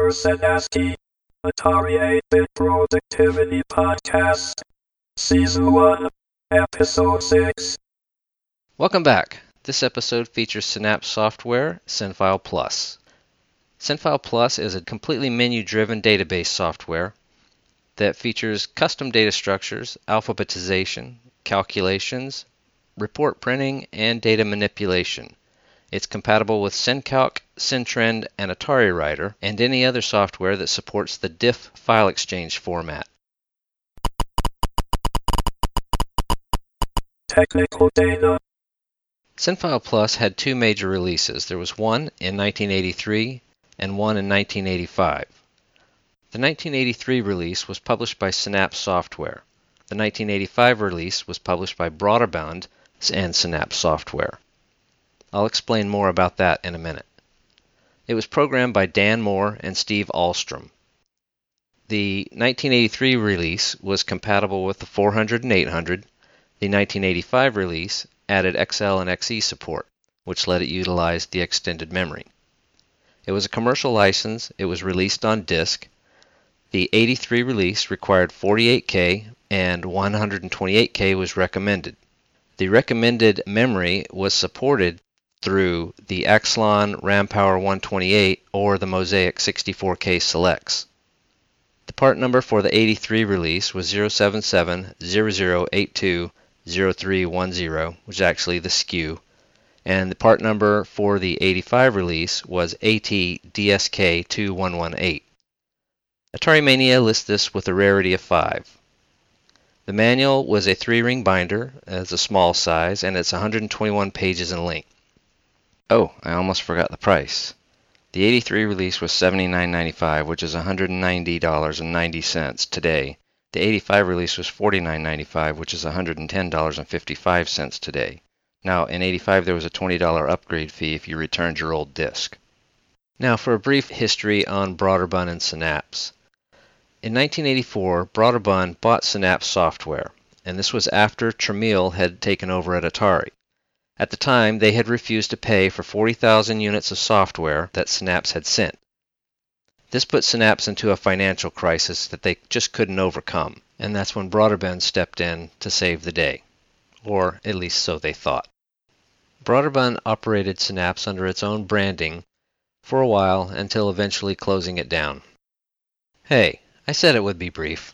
Emerson ASCII, Atari 8-Bit Productivity Podcast, Season 1, Episode 6. Welcome back. This episode features Synapse Software, SynFile Plus. SynFile Plus is a completely menu-driven database software that features custom data structures, alphabetization, calculations, report printing, and data manipulation. It's compatible with SynCalc, SynTrend, and Atari Writer, and any other software that supports the DIF file exchange format. Technical data. SynFile Plus had two major releases. There was one in 1983 and one in 1985. The 1983 release was published by Synapse Software. The 1985 release was published by Broderbund and Synapse Software. I'll explain more about that in a minute. It was programmed by Dan Moore and Steve Ahlstrom. The 1983 release was compatible with the 400 and 800. The 1985 release added XL and XE support, which let it utilize the extended memory. It was a commercial license. It was released on disk. The 83 release required 48K and 128K was recommended. The recommended memory was supported through the Axlon RAM-Power 128 or the Mosaic 64K Selects. The part number for the 83 release was 07700820310, which is actually the SKU, and the part number for the 85 release was ATDSK2118. Atari Mania lists this with a rarity of 5. The manual was a 3-ring binder, as a small size, and it's 121 pages in length. Oh, I almost forgot the price. The 83 release was $79.95, which is $190.90 today. The 85 release was $49.95, which is $110.55 today. Now, in 85 there was a $20 upgrade fee if you returned your old disc. Now, for a brief history on Broderbund and Synapse. In 1984, Broderbund bought Synapse Software, and this was after Tramiel had taken over at Atari. At the time, they had refused to pay for 40,000 units of software that Synapse had sent. This put Synapse into a financial crisis that they just couldn't overcome, and that's when Broderbund stepped in to save the day, or at least so they thought. Broderbund operated Synapse under its own branding for a while until eventually closing it down. Hey, I said it would be brief.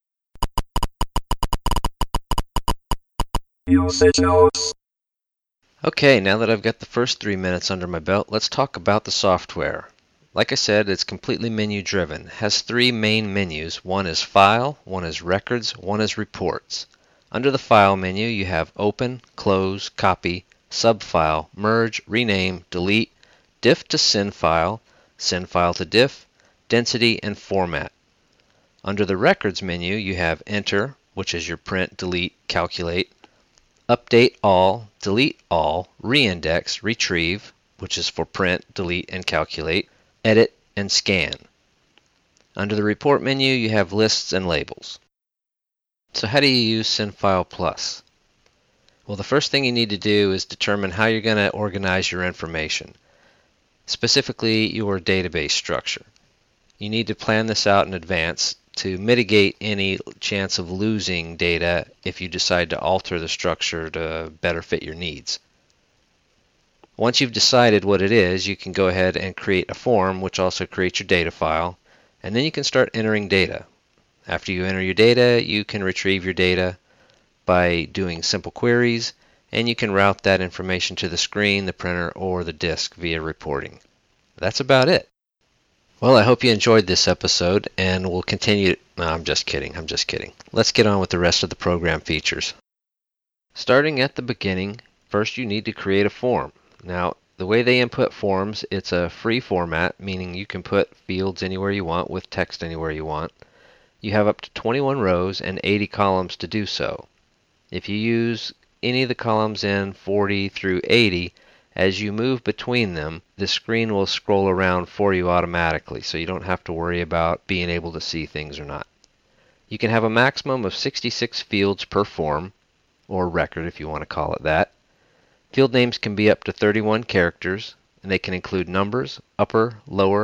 Usage notes. Okay, now that I've got the first 3 minutes under my belt, let's talk about the software. Like I said, it's completely menu-driven. It has 3 main menus. One is File, one is Records, one is Reports. Under the File menu, you have Open, Close, Copy, Subfile, Merge, Rename, Delete, Diff to SynFile, SynFile to Diff, Density, and Format. Under the Records menu, you have Enter, which is your print, delete, calculate, Update all, delete all, reindex, retrieve, which is for print, delete, and calculate, edit, and scan. Under the report menu, you have lists and labels. So how do you use SynFile Plus? Well, the first thing you need to do is determine how you're going to organize your information, specifically your database structure. You need to plan this out in advance to mitigate any chance of losing data if you decide to alter the structure to better fit your needs. Once you've decided what it is, you can go ahead and create a form, which also creates your data file, and then you can start entering data. After you enter your data, you can retrieve your data by doing simple queries, and you can route that information to the screen, the printer, or the disk via reporting. That's about it. Well, I hope you enjoyed this episode, and we'll continue. No, I'm just kidding. Let's get on with the rest of the program features. Starting at the beginning, first you need to create a form. Now, the way they input forms, it's a free format, meaning you can put fields anywhere you want with text anywhere you want. You have up to 21 rows and 80 columns to do so. If you use any of the columns in 40 through 80, as you move between them, the screen will scroll around for you automatically, so you don't have to worry about being able to see things or not. You can have a maximum of 66 fields per form, or record if you want to call it that. Field names can be up to 31 characters, and they can include numbers, upper, lower,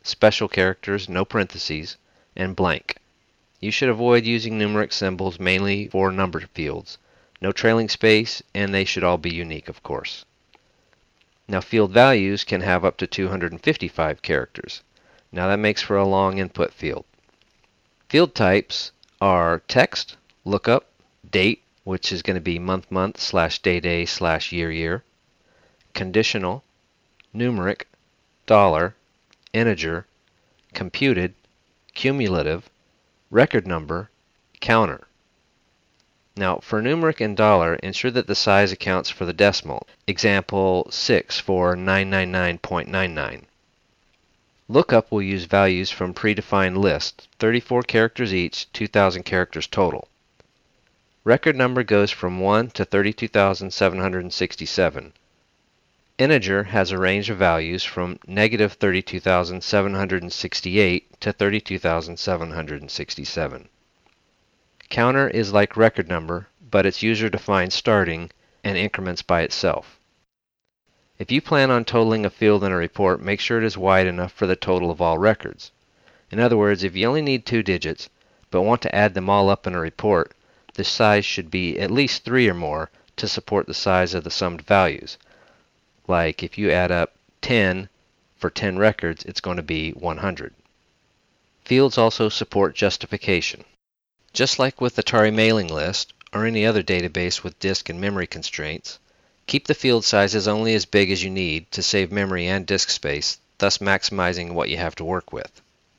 special characters, no parentheses, and blank. You should avoid using numeric symbols mainly for number fields. No trailing space, and they should all be unique, of course. Now, field values can have up to 255 characters. Now that makes for a long input field. Field types are text, lookup, date, which is going to be month / day / year, conditional, numeric, dollar, integer, computed, cumulative, record number, counter. Now, for numeric and dollar, ensure that the size accounts for the decimal. Example 6 for 999.99. Lookup will use values from predefined lists, 34 characters each, 2,000 characters total. Record number goes from 1 to 32,767. Integer has a range of values from negative 32,768 to 32,767. Counter is like record number, but it's user-defined starting and increments by itself. If you plan on totaling a field in a report, make sure it is wide enough for the total of all records. In other words, if you only need 2 digits, but want to add them all up in a report, the size should be at least 3 or more to support the size of the summed values. Like if you add up 10 for 10 records, it's going to be 100. Fields also support justification. Just like with Atari mailing list or any other database with disk and memory constraints, keep the field sizes only as big as you need to save memory and disk space, thus maximizing what you have to work with.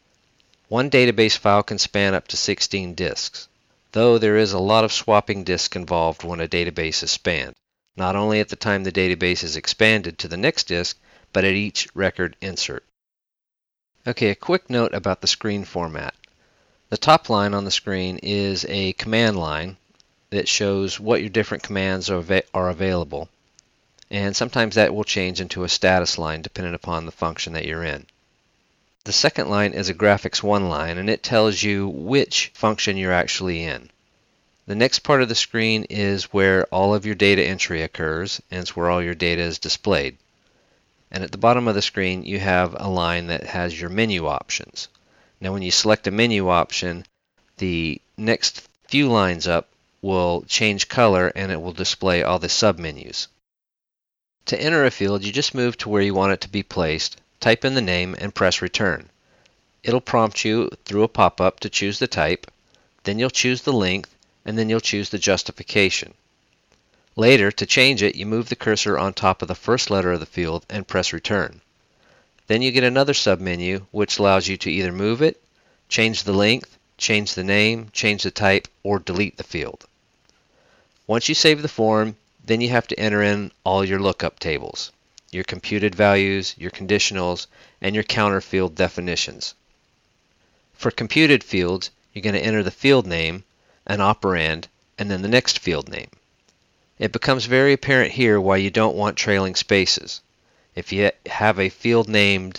One database file can span up to 16 disks, though there is a lot of swapping disks involved when a database is spanned, not only at the time the database is expanded to the next disk, but at each record insert. Okay, a quick note about the screen format. The top line on the screen is a command line that shows what your different commands are available, and sometimes that will change into a status line depending upon the function that you're in. The second line is a graphics 1 line, and it tells you which function you're actually in. The next part of the screen is where all of your data entry occurs, and it's where all your data is displayed. And at the bottom of the screen you have a line that has your menu options. Now when you select a menu option, the next few lines up will change color and it will display all the submenus. To enter a field, you just move to where you want it to be placed, type in the name, and press return. It'll prompt you through a pop-up to choose the type, then you'll choose the length, and then you'll choose the justification. Later, to change it, you move the cursor on top of the first letter of the field and press return. Then you get another submenu which allows you to either move it, change the length, change the name, change the type, or delete the field. Once you save the form, then you have to enter in all your lookup tables, your computed values, your conditionals, and your counter field definitions. For computed fields, you're going to enter the field name, an operand, and then the next field name. It becomes very apparent here why you don't want trailing spaces. If you have a field named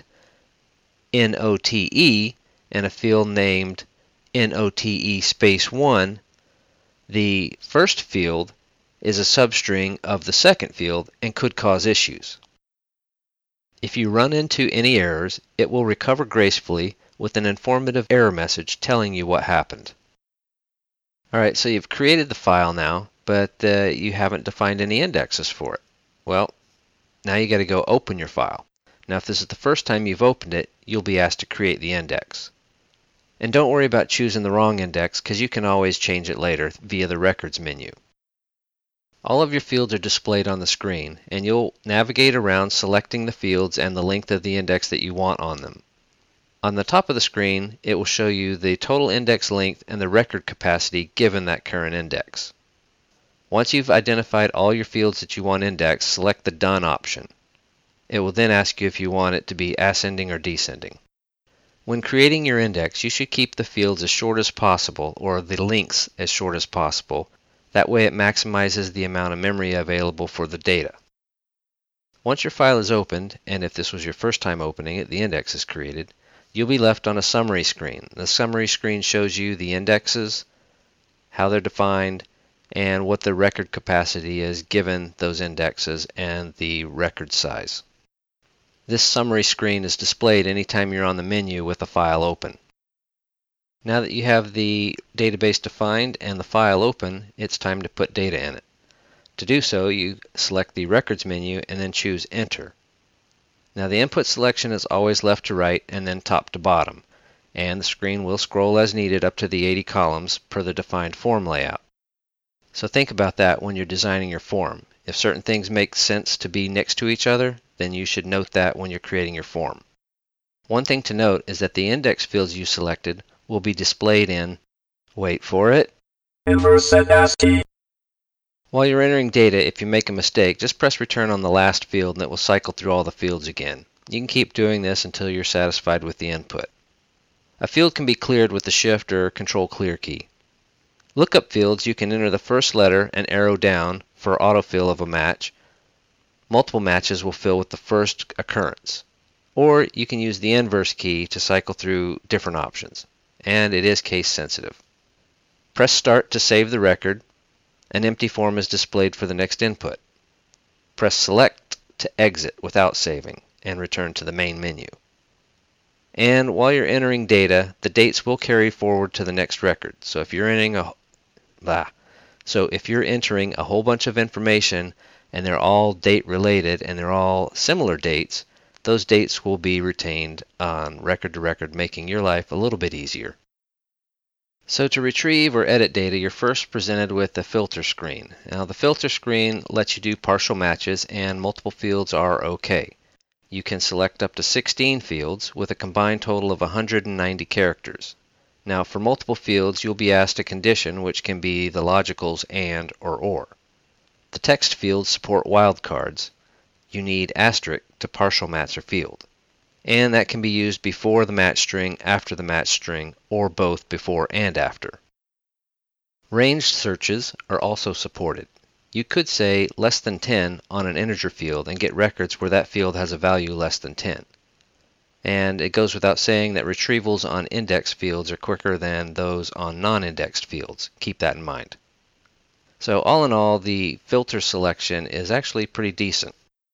NOTE and a field named NOTE space 1, the first field is a substring of the second field and could cause issues. If you run into any errors, it will recover gracefully with an informative error message telling you what happened. Alright, so you've created the file now, but you haven't defined any indexes for it. Well, now you got to go open your file. Now if this is the first time you've opened it, you'll be asked to create the index. And don't worry about choosing the wrong index because you can always change it later via the records menu. All of your fields are displayed on the screen, and you'll navigate around selecting the fields and the length of the index that you want on them. On the top of the screen, it will show you the total index length and the record capacity given that current index. Once you've identified all your fields that you want indexed, select the Done option. It will then ask you if you want it to be ascending or descending. When creating your index, you should keep the fields as short as possible, or the lengths as short as possible. That way it maximizes the amount of memory available for the data. Once your file is opened, and if this was your first time opening it, the index is created, you'll be left on a summary screen. The summary screen shows you the indexes, how they're defined, and what the record capacity is given those indexes and the record size. This summary screen is displayed anytime you're on the menu with a file open. Now that you have the database defined and the file open, it's time to put data in it. To do so, you select the Records menu and then choose Enter. Now the input selection is always left to right and then top to bottom, and the screen will scroll as needed up to the 80 columns per the defined form layout. So think about that when you're designing your form. If certain things make sense to be next to each other, then you should note that when you're creating your form. One thing to note is that the index fields you selected will be displayed in, wait for it, inverse and ASCII. While you're entering data, if you make a mistake, just press return on the last field and it will cycle through all the fields again. You can keep doing this until you're satisfied with the input. A field can be cleared with the Shift or Control Clear key. Lookup fields, you can enter the first letter and arrow down for autofill of a match. Multiple matches will fill with the first occurrence. Or you can use the inverse key to cycle through different options. And it is case sensitive. Press Start to save the record. An empty form is displayed for the next input. Press Select to exit without saving and return to the main menu. And while you're entering data, the dates will carry forward to the next record. So if you're entering a whole bunch of information and they're all date related and they're all similar dates, those dates will be retained on record to record, making your life a little bit easier. So to retrieve or edit data, you're first presented with the filter screen. Now the filter screen lets you do partial matches and multiple fields are okay. You can select up to 16 fields with a combined total of 190 characters. Now for multiple fields, you'll be asked a condition, which can be the logicals and or. The text fields support wildcards. You need asterisk to partial match a field. And that can be used before the match string, after the match string, or both before and after. Ranged searches are also supported. You could say less than 10 on an integer field and get records where that field has a value less than 10. And it goes without saying that retrievals on index fields are quicker than those on non-indexed fields. Keep that in mind. So all in all, the filter selection is actually pretty decent.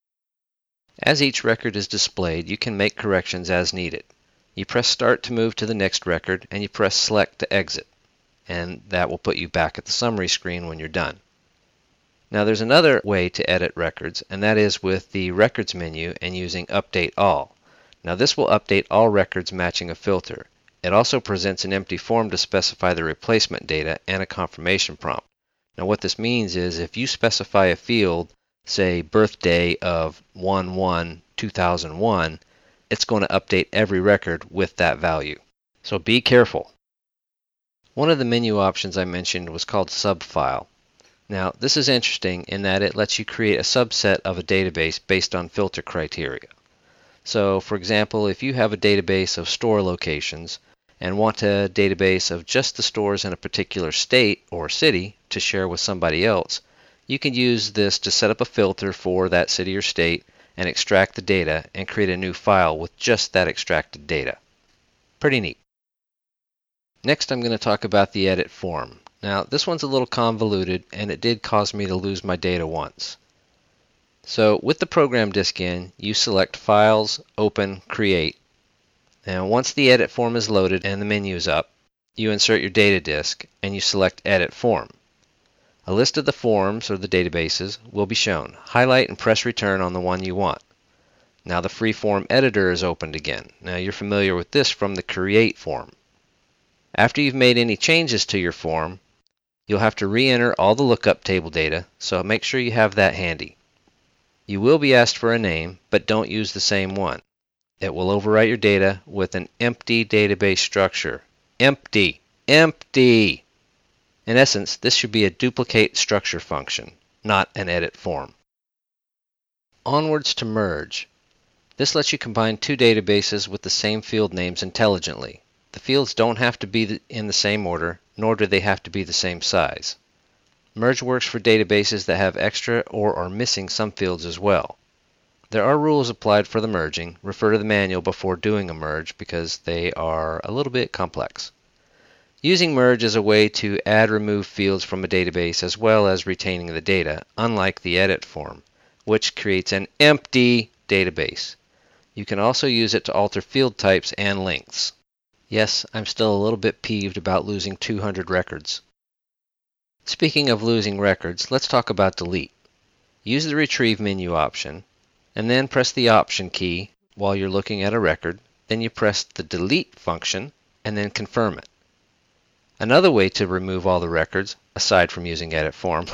As each record is displayed, you can make corrections as needed. You press Start to move to the next record, and you press Select to exit. And that will put you back at the summary screen when you're done. Now there's another way to edit records, and that is with the Records menu and using Update All. Now this will update all records matching a filter. It also presents an empty form to specify the replacement data and a confirmation prompt. Now what this means is if you specify a field, say birthday of 1/1/2001, it's going to update every record with that value. So be careful. One of the menu options I mentioned was called Subfile. Now this is interesting in that it lets you create a subset of a database based on filter criteria. So for example, if you have a database of store locations and want a database of just the stores in a particular state or city to share with somebody else, you can use this to set up a filter for that city or state and extract the data and create a new file with just that extracted data. Pretty neat. Next I'm going to talk about the edit form. Now this one's a little convoluted and it did cause me to lose my data once. So with the program disk in, you select Files, Open, Create. Now once the edit form is loaded and the menu is up, you insert your data disk and you select Edit Form. A list of the forms or the databases will be shown. Highlight and press return on the one you want. Now the freeform editor is opened again. Now you're familiar with this from the Create form. After you've made any changes to your form, you'll have to re-enter all the lookup table data, so make sure you have that handy. You will be asked for a name, but don't use the same one. It will overwrite your data with an empty database structure. Empty! Empty! In essence, this should be a duplicate structure function, not an edit form. Onwards to merge. This lets you combine two databases with the same field names intelligently. The fields don't have to be in the same order, nor do they have to be the same size. Merge works for databases that have extra or are missing some fields as well. There are rules applied for the merging. Refer to the manual before doing a merge because they are a little bit complex. Using merge is a way to add/remove fields from a database as well as retaining the data, unlike the edit form, which creates an empty database. You can also use it to alter field types and lengths. Yes, I'm still a little bit peeved about losing 200 records. Speaking of losing records, let's talk about delete. Use the Retrieve menu option, and then press the Option key while you're looking at a record. Then you press the Delete function, and then confirm it. Another way to remove all the records, aside from using Edit Form,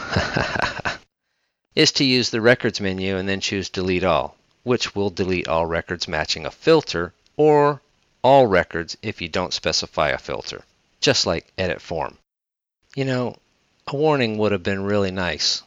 is to use the Records menu and then choose Delete All, which will delete all records matching a filter, or all records if you don't specify a filter, just like Edit Form. You know, a warning would have been really nice.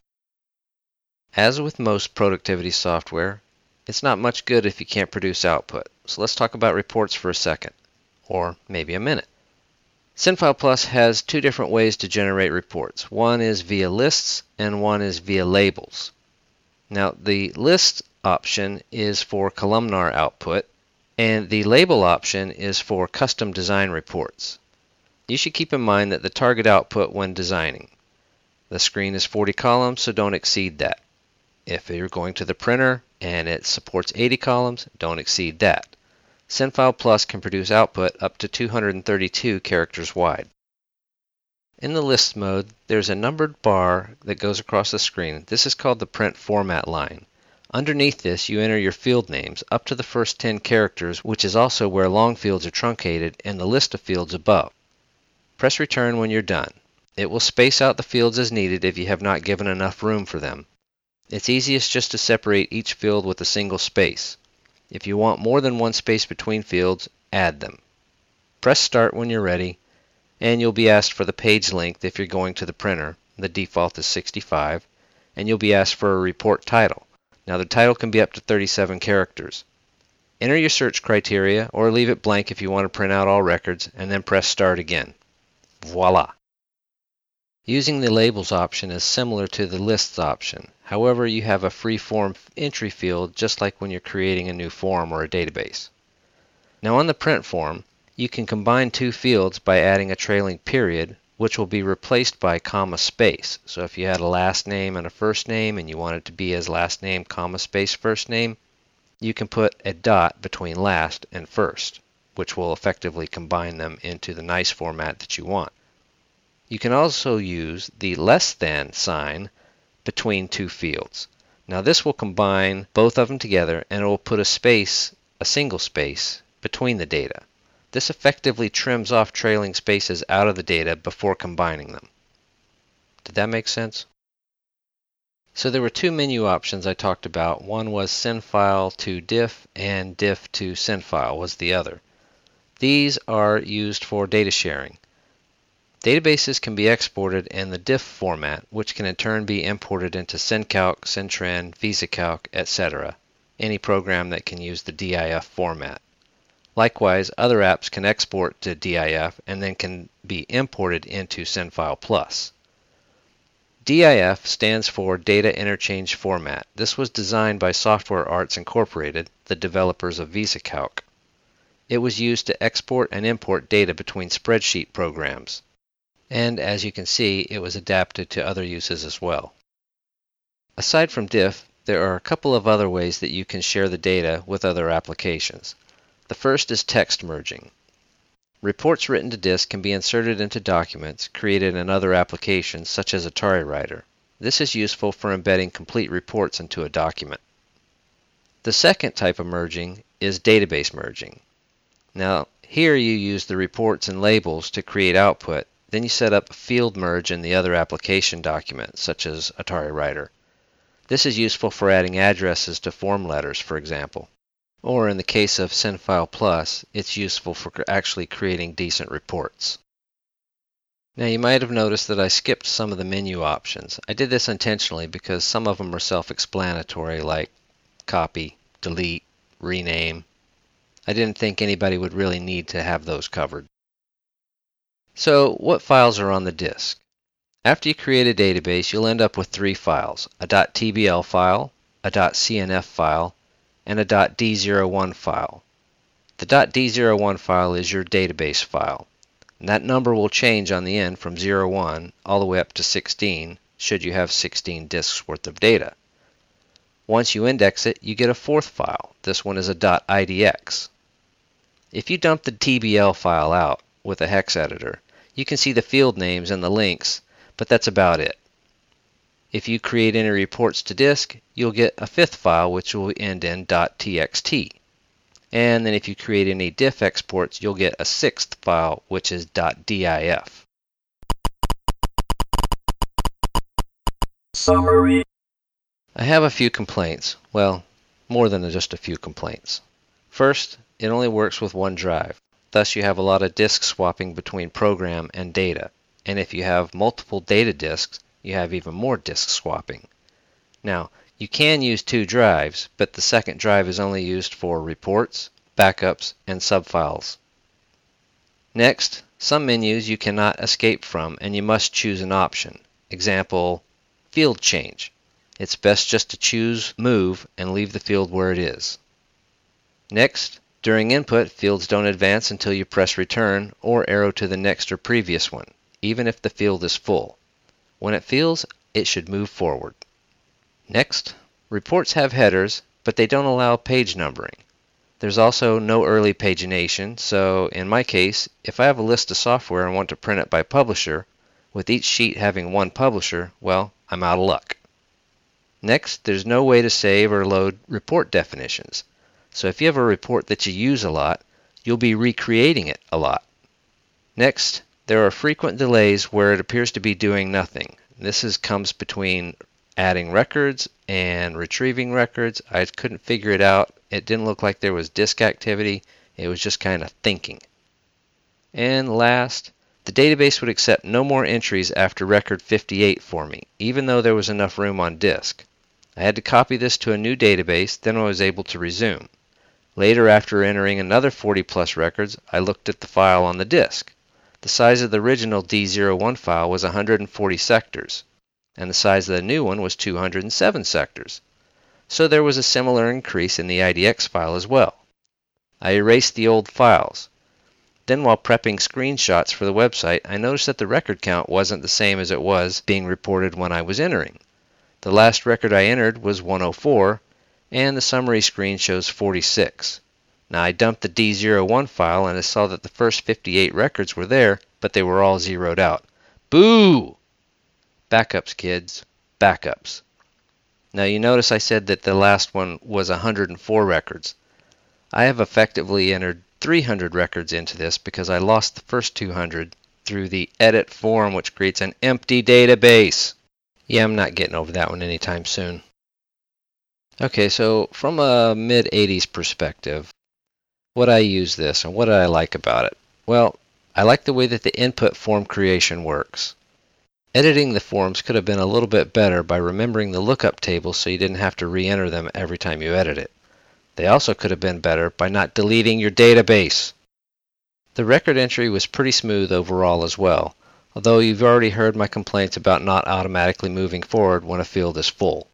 As with most productivity software, it's not much good if you can't produce output. So let's talk about reports for a second, or maybe a minute. SynFile Plus has two different ways to generate reports. One is via lists and one is via labels. Now, the list option is for columnar output, and the label option is for custom design reports. You should keep in mind that the target output when designing. The screen is 40 columns, so don't exceed that. If you're going to the printer and it supports 80 columns, don't exceed that. SynFile Plus can produce output up to 232 characters wide. In the list mode, there's a numbered bar that goes across the screen. This is called the print format line. Underneath this, you enter your field names up to the first 10 characters, which is also where long fields are truncated, and the list of fields above. Press return when you're done. It will space out the fields as needed if you have not given enough room for them. It's easiest just to separate each field with a single space. If you want more than one space between fields, add them. Press start when you're ready, and you'll be asked for the page length if you're going to the printer. The default is 65, and you'll be asked for a report title. Now the title can be up to 37 characters. Enter your search criteria or leave it blank if you want to print out all records, and then press start again. Voila! Using the labels option is similar to the lists option. However, you have a free form entry field just like when you're creating a new form or a database. Now on the print form, you can combine two fields by adding a trailing period, which will be replaced by comma space. So if you had a last name and a first name and you want it to be as last name comma space first name, you can put a dot between last and first, which will effectively combine them into the nice format that you want. You can also use the less than sign between two fields. Now this will combine both of them together, and it will put a single space between the data. This effectively trims off trailing spaces out of the data before combining them. Did that make sense? So there were two menu options I talked about. One was SynFile to diff, and diff to SynFile was the other. These are used for data sharing. Databases can be exported in the diff format, which can in turn be imported into SynCalc, Syntran, VisiCalc, etc. Any program that can use the DIF format. Likewise, other apps can export to DIF and then can be imported into SynFile Plus. DIF stands for Data Interchange Format. This was designed by Software Arts Incorporated, the developers of VisiCalc. It was used to export and import data between spreadsheet programs. And as you can see, it was adapted to other uses as well. Aside from diff, there are a couple of other ways that you can share the data with other applications. The first is text merging. Reports written to disk can be inserted into documents created in other applications such as Atari Writer. This is useful for embedding complete reports into a document. The second type of merging is database merging. Now, here you use the reports and labels to create output. Then you set up a field merge in the other application documents, such as Atari Writer. This is useful for adding addresses to form letters, for example. Or in the case of SynFile Plus, it's useful for actually creating decent reports. Now you might have noticed that I skipped some of the menu options. I did this intentionally because some of them are self-explanatory, like copy, delete, rename. I didn't think anybody would really need to have those covered. So, what files are on the disk? After you create a database, you'll end up with three files: a .tbl file, a .cnf file, and a .d01 file. The .d01 file is your database file, and that number will change on the end from 01 all the way up to 16 should you have 16 disks worth of data. Once you index it, you get a fourth file. This one is a .idx. If you dump the TBL file out with a hex editor, you can see the field names and the links, but that's about it. If you create any reports to disk, you'll get a fifth file which will end in .txt. And then if you create any diff exports, you'll get a sixth file which is .dif. Summary. I have a few complaints. Well, more than just a few complaints. First, it only works with one drive. Thus you have a lot of disk swapping between program and data. And if you have multiple data disks, you have even more disk swapping. Now, you can use two drives, but the second drive is only used for reports, backups, and subfiles. Next, some menus you cannot escape from and you must choose an option. Example, field change. It's best just to choose move and leave the field where it is. Next, during input, fields don't advance until you press return or arrow to the next or previous one, even if the field is full. When it fills, it should move forward. Next, reports have headers, but they don't allow page numbering. There's also no early pagination, so in my case, if I have a list of software and want to print it by publisher, with each sheet having one publisher, well, I'm out of luck. Next, there's no way to save or load report definitions. So if you have a report that you use a lot, you'll be recreating it a lot. Next, there are frequent delays where it appears to be doing nothing. This comes between adding records and retrieving records. I couldn't figure it out. It didn't look like there was disk activity. It was just kind of thinking. And last, the database would accept no more entries after record 58 for me, even though there was enough room on disk. I had to copy this to a new database, then I was able to resume. Later, after entering another 40 plus records, I looked at the file on the disk. The size of the original D01 file was 140 sectors, and the size of the new one was 207 sectors. So there was a similar increase in the IDX file as well. I erased the old files. Then while prepping screenshots for the website, I noticed that the record count wasn't the same as it was being reported when I was entering. The last record I entered was 104, and the summary screen shows 46. Now I dumped the D01 file and I saw that the first 58 records were there, but they were all zeroed out. Boo! Backups, kids. Backups. Now you notice I said that the last one was 104 records. I have effectively entered 300 records into this because I lost the first 200 through the edit form, which creates an empty database. Yeah, I'm not getting over that one anytime soon. Okay, so from a mid-80s perspective, what I use this and what do I like about it? Well, I like the way that the input form creation works. Editing the forms could have been a little bit better by remembering the lookup tables so you didn't have to re-enter them every time you edit it. They also could have been better by not deleting your database. The record entry was pretty smooth overall as well, although you've already heard my complaints about not automatically moving forward when a field is full.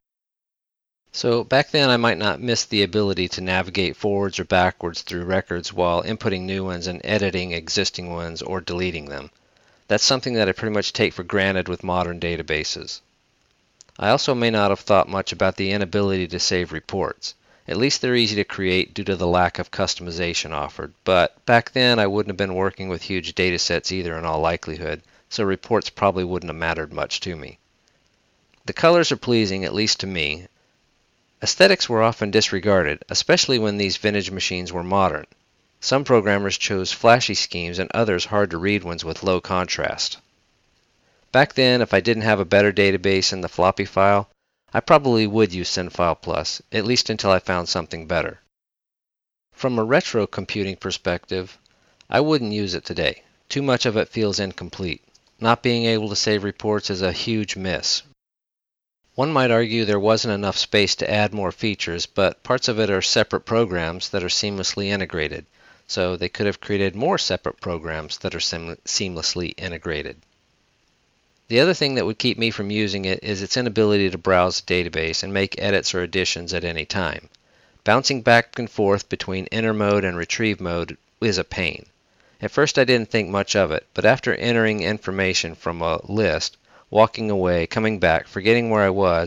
So back then I might not miss the ability to navigate forwards or backwards through records while inputting new ones and editing existing ones or deleting them. That's something that I pretty much take for granted with modern databases. I also may not have thought much about the inability to save reports. At least they're easy to create due to the lack of customization offered, but back then I wouldn't have been working with huge data sets either in all likelihood, so reports probably wouldn't have mattered much to me. The colors are pleasing, at least to me. Aesthetics were often disregarded, especially when these vintage machines were modern. Some programmers chose flashy schemes and others hard-to-read ones with low contrast. Back then, if I didn't have a better database in the floppy file, I probably would use SendFile Plus, at least until I found something better. From a retro computing perspective, I wouldn't use it today. Too much of it feels incomplete. Not being able to save reports is a huge miss. One might argue there wasn't enough space to add more features, but parts of it are separate programs that are seamlessly integrated, so they could have created more separate programs that are seamlessly integrated. The other thing that would keep me from using it is its inability to browse the database and make edits or additions at any time. Bouncing back and forth between enter mode and retrieve mode is a pain. At first I didn't think much of it, but after entering information from a list, walking away, coming back, forgetting where I was,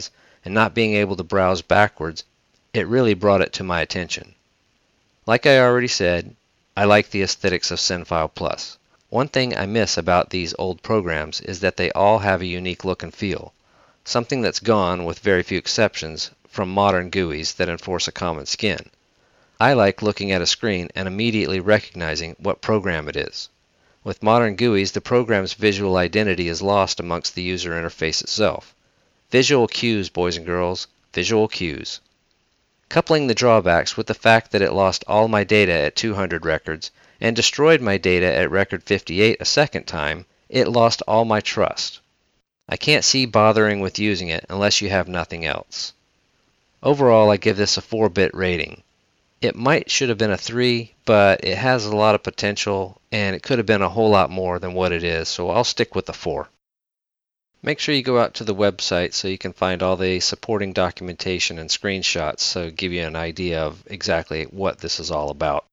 and not being able to browse backwards, it really brought it to my attention. Like I already said, I like the aesthetics of SendFile Plus. One thing I miss about these old programs is that they all have a unique look and feel, something that's gone, with very few exceptions, from modern GUIs that enforce a common skin. I like looking at a screen and immediately recognizing what program it is. With modern GUIs, the program's visual identity is lost amongst the user interface itself. Visual cues, boys and girls, visual cues. Coupling the drawbacks with the fact that it lost all my data at 200 records and destroyed my data at record 58 a second time, it lost all my trust. I can't see bothering with using it unless you have nothing else. Overall, I give this a 4-bit rating. It should have been a 3, but it has a lot of potential and it could have been a whole lot more than what it is, so I'll stick with the 4. Make sure you go out to the website so you can find all the supporting documentation and screenshots so give you an idea of exactly what this is all about.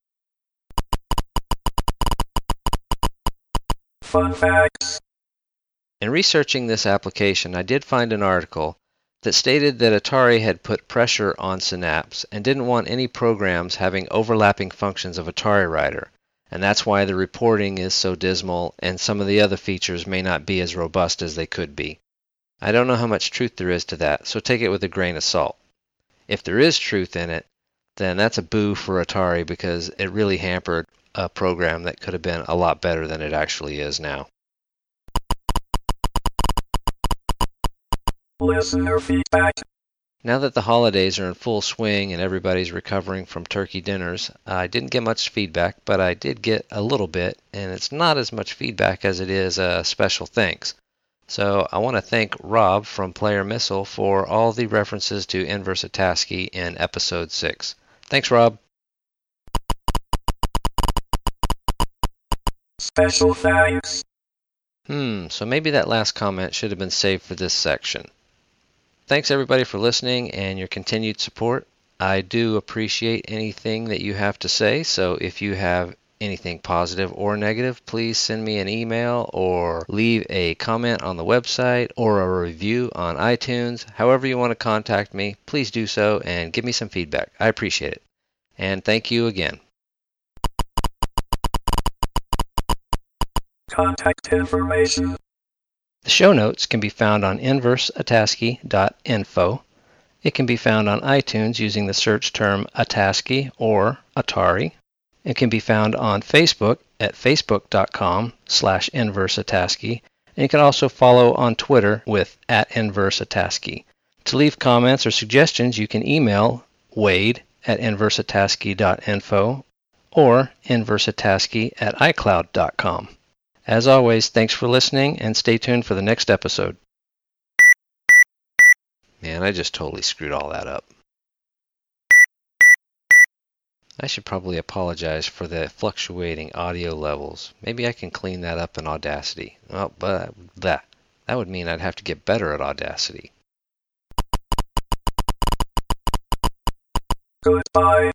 Fun facts. In researching this application, I did find an article that stated that Atari had put pressure on Synapse and didn't want any programs having overlapping functions of Atari Writer, and that's why the reporting is so dismal and some of the other features may not be as robust as they could be. I don't know how much truth there is to that, so take it with a grain of salt. If there is truth in it, then that's a boo for Atari because it really hampered a program that could have been a lot better than it actually is now. Listener feedback. Now that the holidays are in full swing and everybody's recovering from turkey dinners, I didn't get much feedback, but I did get a little bit, and it's not as much feedback as it is special thanks. So I want to thank Rob from Player Missile for all the references to Inverse ATASCII in episode 6. Thanks, Rob. Special thanks. So maybe that last comment should have been saved for this section. Thanks everybody for listening and your continued support. I do appreciate anything that you have to say, so if you have anything positive or negative, please send me an email or leave a comment on the website or a review on iTunes. However you want to contact me, please do so and give me some feedback. I appreciate it. And thank you again. Contact information. The show notes can be found on inverseatascii.info. It can be found on iTunes using the search term ATASCII or Atari. It can be found on Facebook at facebook.com/inverseatascii. And you can also follow on Twitter with @inverseatascii. To leave comments or suggestions, you can email wade@inverseatascii.info or inverseatascii@icloud.com. As always, thanks for listening and stay tuned for the next episode. Man, I just totally screwed all that up. I should probably apologize for the fluctuating audio levels. Maybe I can clean that up in Audacity. Well, but that would mean I'd have to get better at Audacity. Goodbye.